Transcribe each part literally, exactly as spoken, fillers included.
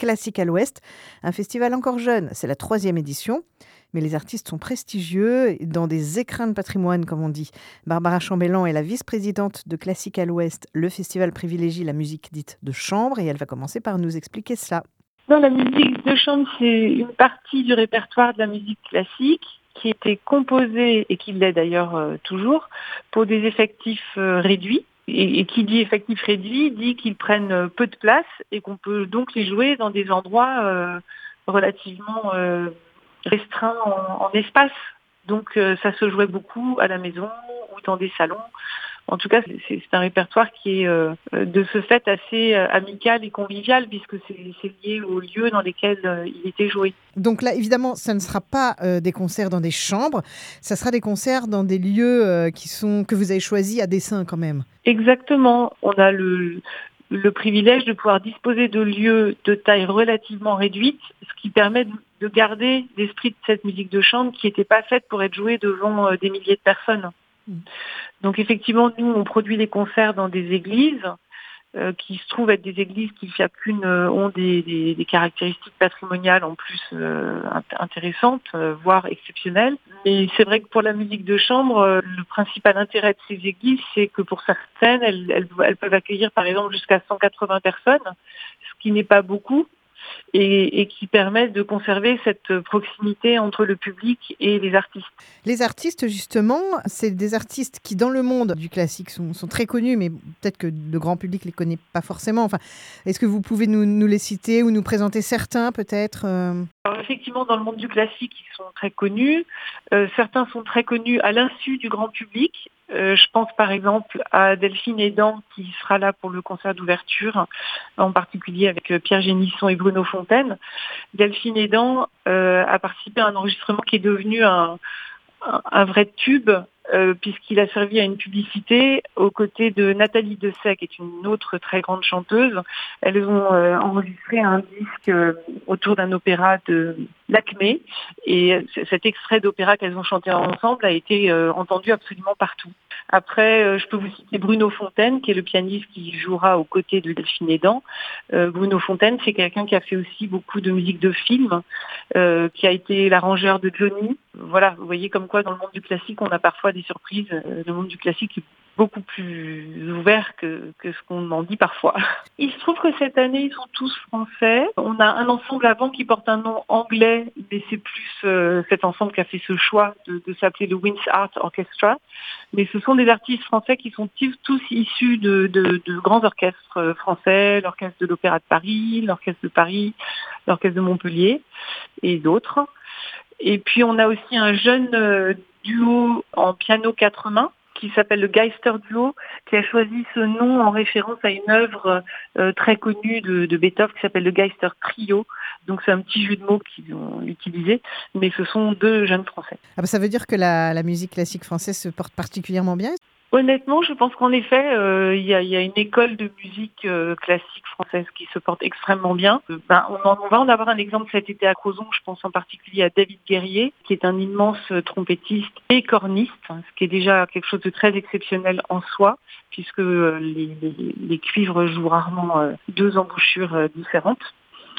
Classique à l'Ouest, un festival encore jeune. C'est la troisième édition, mais les artistes sont prestigieux dans des écrins de patrimoine, comme on dit. Barbara Chambellan est la vice-présidente de Classique à l'Ouest. Le festival privilégie la musique dite de chambre et elle va commencer par nous expliquer cela. Dans la musique de chambre, c'est une partie du répertoire de la musique classique qui était composée, et qui l'est d'ailleurs euh, toujours, pour des effectifs euh, réduits. Et, et qui dit effectif réduit dit qu'ils prennent euh, peu de place et qu'on peut donc les jouer dans des endroits euh, relativement euh, restreints en, en espace. Donc euh, ça se jouait beaucoup à la maison ou dans des salons. En tout cas, c'est, c'est un répertoire qui est euh, de ce fait assez euh, amical et convivial puisque c'est, c'est lié aux lieux dans lesquels euh, il était joué. Donc là, évidemment, ça ne sera pas euh, des concerts dans des chambres, ça sera des concerts dans des lieux euh, qui sont que vous avez choisis à dessein quand même. Exactement. On a le, le privilège de pouvoir disposer de lieux de taille relativement réduite, ce qui permet de, de garder l'esprit de cette musique de chambre qui n'était pas faite pour être jouée devant euh, des milliers de personnes. Mmh. Donc effectivement, nous, on produit des concerts dans des églises euh, qui se trouvent être des églises qui, chacune, euh, ont des, des, des caractéristiques patrimoniales en plus euh, intéressantes, euh, voire exceptionnelles. Mais c'est vrai que pour la musique de chambre, euh, le principal intérêt de ces églises, c'est que pour certaines, elles, elles, elles peuvent accueillir par exemple jusqu'à cent quatre-vingts personnes, ce qui n'est pas beaucoup. Et, et qui permet de conserver cette proximité entre le public et les artistes. Les artistes, justement, c'est des artistes qui, dans le monde du classique, sont, sont très connus, mais peut-être que le grand public ne les connaît pas forcément. Enfin, est-ce que vous pouvez nous, nous les citer ou nous présenter certains, peut-être euh... Alors, effectivement, dans le monde du classique, ils sont très connus. Euh, certains sont très connus à l'insu du grand public. Euh, je pense par exemple à Delphine Edan qui sera là pour le concert d'ouverture, en particulier avec Pierre Génisson et Bruno Fontaine. Delphine Edan euh, a participé à un enregistrement qui est devenu un, un, un vrai tube, euh, puisqu'il a servi à une publicité aux côtés de Nathalie Dessay, qui est une autre très grande chanteuse. Elles ont euh, enregistré un disque euh, autour d'un opéra de Lacmé, et cet extrait d'opéra qu'elles ont chanté ensemble a été euh, entendu absolument partout. Après, euh, je peux vous citer Bruno Fontaine, qui est le pianiste qui jouera aux côtés de Delphine Edan. Euh, Bruno Fontaine, c'est quelqu'un qui a fait aussi beaucoup de musique de film, euh, qui a été l'arrangeur de Johnny. Voilà, vous voyez comme quoi dans le monde du classique, on a parfois des surprises. Le monde du classique est beaucoup plus ouvert que, que ce qu'on en dit parfois. Il se trouve que cette année, ils sont tous français. On a un ensemble avant qui porte un nom anglais, mais c'est plus euh, cet ensemble qui a fait ce choix de, de s'appeler le Wins Art Orchestra. Mais ce sont des artistes français qui sont tous issus de, de, de grands orchestres français, l'Orchestre de l'Opéra de Paris, l'Orchestre de Paris, l'Orchestre de Montpellier et d'autres. Et puis on a aussi un jeune euh, duo en piano quatre mains qui s'appelle le Geister Duo, qui a choisi ce nom en référence à une œuvre euh, très connue de, de Beethoven qui s'appelle le Geister Trio. Donc c'est un petit jeu de mots qu'ils ont utilisé, mais ce sont deux jeunes Français. Ah bah ça veut dire que la, la musique classique française se porte particulièrement bien ? Honnêtement, je pense qu'en effet, euh, il y, a, y a une école de musique euh, classique française qui se porte extrêmement bien. Euh, ben, on, en, on va en avoir un exemple cet été à Crozon, je pense en particulier à David Guerrier, qui est un immense trompettiste et corniste, hein, ce qui est déjà quelque chose de très exceptionnel en soi, puisque euh, les, les, les cuivres jouent rarement euh, deux embouchures euh, différentes.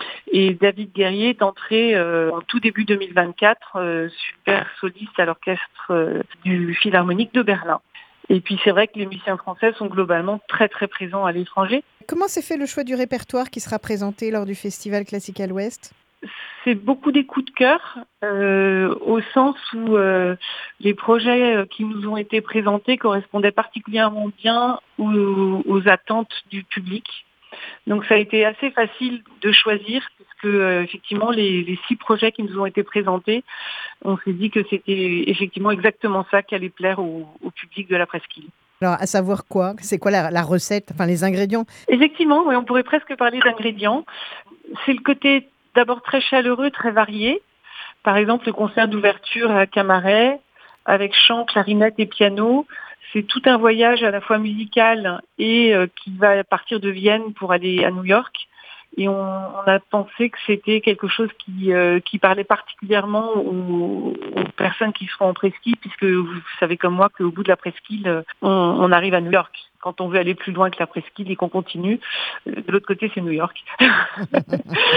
Et David Guerrier est entré euh, en tout début deux mille vingt-quatre, euh, super soliste à l'orchestre euh, du Philharmonique de Berlin. Et puis c'est vrai que les musiciens français sont globalement très très présents à l'étranger. Comment s'est fait le choix du répertoire qui sera présenté lors du Festival Classique à l'Ouest ? C'est beaucoup des coups de cœur, euh, au sens où euh, les projets qui nous ont été présentés correspondaient particulièrement bien aux, aux attentes du public. Donc ça a été assez facile de choisir, puisque euh, effectivement les, les six projets qui nous ont été présentés, on s'est dit que c'était effectivement exactement ça qui allait plaire au, au public de la Presqu'île. Alors, à savoir quoi ? C'est quoi la, la recette, enfin les ingrédients ? Effectivement, oui, on pourrait presque parler d'ingrédients. C'est le côté d'abord très chaleureux, très varié. Par exemple, le concert d'ouverture à Camaret, avec chant, clarinette et piano. C'est tout un voyage à la fois musical et euh, qui va partir de Vienne pour aller à New York. Et on, on a pensé que c'était quelque chose qui, euh, qui parlait particulièrement aux, aux personnes qui seront en presqu'île, puisque vous savez comme moi qu'au bout de la presqu'île, on, on arrive à New York. Quand on veut aller plus loin que la presqu'île et qu'on continue, de l'autre côté, c'est New York.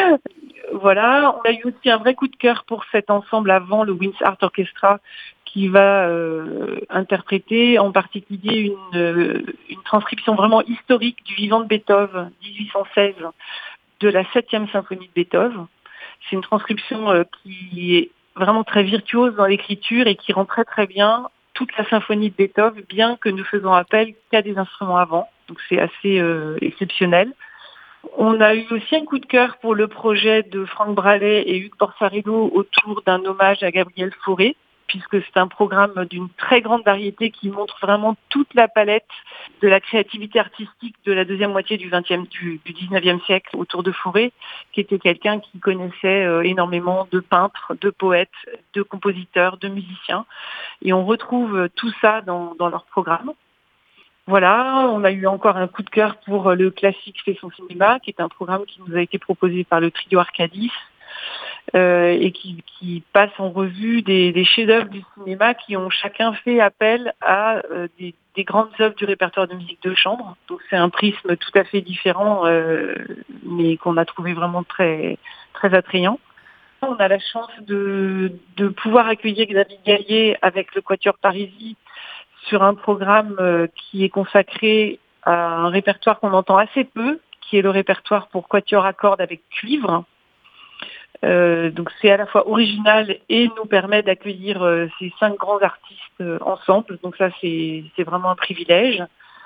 Voilà, on a eu aussi un vrai coup de cœur pour cet ensemble avant, le Winds Art Orchestra, qui va euh, interpréter en particulier une, euh, une transcription vraiment historique du vivant de Beethoven, dix-huit cent seize, de la septième symphonie de Beethoven. C'est une transcription euh, qui est vraiment très virtuose dans l'écriture et qui rend très très bien toute la symphonie de Beethoven, bien que nous faisons appel qu'à des instruments avant. Donc c'est assez euh, exceptionnel. On a eu aussi un coup de cœur pour le projet de Franck Bralet et Hugues Borsarello autour d'un hommage à Gabriel Fauré, puisque c'est un programme d'une très grande variété qui montre vraiment toute la palette de la créativité artistique de la deuxième moitié du vingtième, du, du dix-neuvième siècle autour de Fauré, qui était quelqu'un qui connaissait euh, énormément de peintres, de poètes, de compositeurs, de musiciens. Et on retrouve tout ça dans, dans leur programme. Voilà, on a eu encore un coup de cœur pour le classique fait son cinéma, qui est un programme qui nous a été proposé par le trio Arcadis euh, et qui, qui passe en revue des, des chefs-d'œuvre du cinéma qui ont chacun fait appel à euh, des, des grandes œuvres du répertoire de musique de chambre. Donc c'est un prisme tout à fait différent, euh, mais qu'on a trouvé vraiment très très attrayant. On a la chance de, de pouvoir accueillir Xavier Gallier avec le Quatuor Parisis sur un programme euh, qui est consacré à un répertoire qu'on entend assez peu, qui est le répertoire pour quatuor à cordes avec cuivre. Euh, donc c'est à la fois original et nous permet d'accueillir euh, ces cinq grands artistes euh, ensemble. Donc ça c'est, c'est vraiment un privilège.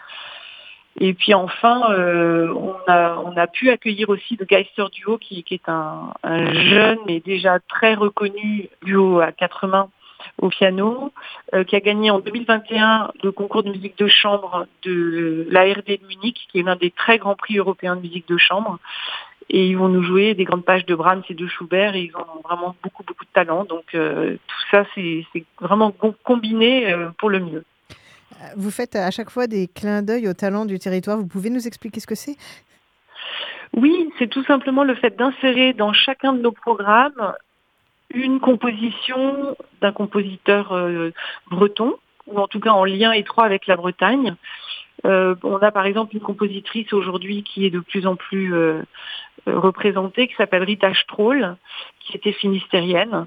Et puis enfin, euh, on, a, on a pu accueillir aussi le Geister Duo, qui, qui est un, un jeune et déjà très reconnu duo à quatre mains au piano, euh, qui a gagné en deux mille vingt et un le concours de musique de chambre de l'A R D de Munich, qui est l'un des très grands prix européens de musique de chambre. Et ils vont nous jouer des grandes pages de Brahms et de Schubert, et ils ont vraiment beaucoup, beaucoup de talent. Donc euh, tout ça, c'est, c'est vraiment combiné euh, pour le mieux. Vous faites à chaque fois des clins d'œil au talent du territoire. Vous pouvez nous expliquer ce que c'est ? Oui, c'est tout simplement le fait d'insérer dans chacun de nos programmes une composition d'un compositeur euh, breton, ou en tout cas en lien étroit avec la Bretagne. Euh, on a par exemple une compositrice aujourd'hui qui est de plus en plus euh, représentée, qui s'appelle Rita Stroll, qui était finistérienne.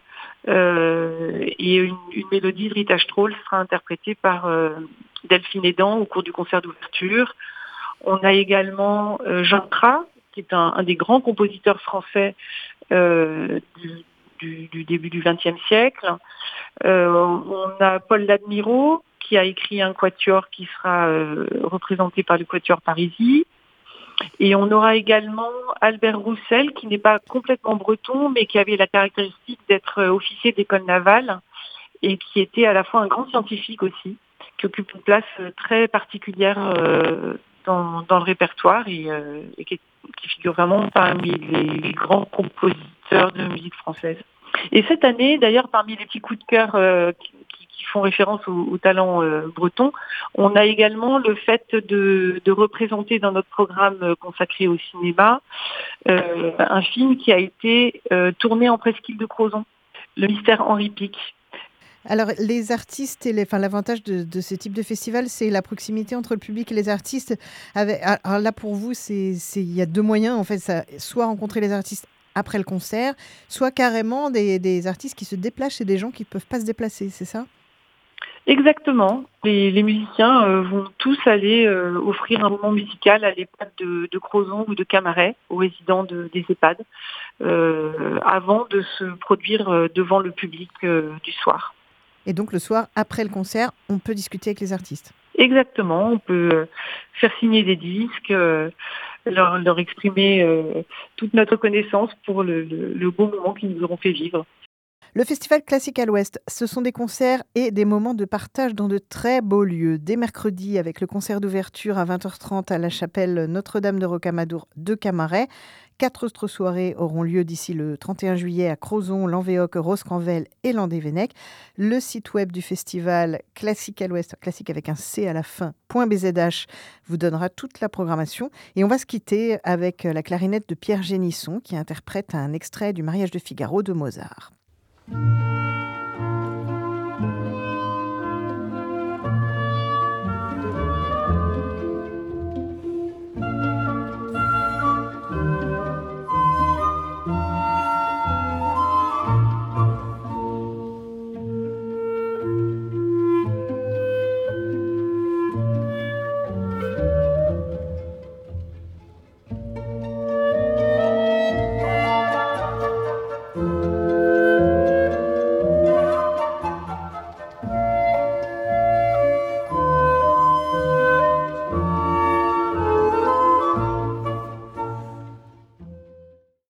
Euh, et une, une mélodie de Rita Stroll sera interprétée par euh, Delphine Edan au cours du concert d'ouverture. On a également euh, Jean Cras, qui est un, un des grands compositeurs français euh, du, du, du début du vingtième siècle. Euh, on a Paul Ladmirault, qui a écrit un quatuor qui sera euh, représenté par le Quatuor Parisis. Et on aura également Albert Roussel, qui n'est pas complètement breton, mais qui avait la caractéristique d'être officier d'école navale et qui était à la fois un grand scientifique aussi, qui occupe une place très particulière euh, dans, dans le répertoire et, euh, et qui, qui figure vraiment parmi les, les grands compositeurs de musique française. Et cette année, d'ailleurs, parmi les petits coups de cœur euh, qui, qui font référence au, au talent euh, breton, on a également le fait de, de représenter dans notre programme consacré au cinéma euh, un film qui a été euh, tourné en presqu'île de Crozon, Le Mystère Henri Pic. Alors, les artistes, et les, enfin, l'avantage de, de ce type de festival, c'est la proximité entre le public et les artistes. Avec, alors là, pour vous, c'est, c'est, il y a deux moyens, en fait, ça, soit rencontrer les artistes après le concert, soit carrément des, des artistes qui se déplacent chez des gens qui ne peuvent pas se déplacer, c'est ça ? Exactement. Les, les musiciens euh, vont tous aller euh, offrir un moment musical à l'EHPAD de, de Crozon ou de Camaret, aux résidents de, des EHPAD, euh, avant de se produire euh, devant le public euh, du soir. Et donc le soir, après le concert, on peut discuter avec les artistes. Exactement, on peut euh, faire signer des disques, euh, leur, leur exprimer euh, toute notre reconnaissance pour le, le, le beau moment qu'ils nous auront fait vivre. Le Festival Classique à l'Ouest, ce sont des concerts et des moments de partage dans de très beaux lieux. Dès mercredi, avec le concert d'ouverture à vingt heures trente à la chapelle Notre-Dame de Rocamadour de Camaret. Quatre autres soirées auront lieu d'ici le trente et un juillet à Crozon, Lanvéoc, Roscanvel et Landévennec. Le site web du festival Classique à l'Ouest, classique avec un C à la fin, .bzh, vous donnera toute la programmation. Et on va se quitter avec la clarinette de Pierre Génisson qui interprète un extrait du Mariage de Figaro de Mozart. Thank you.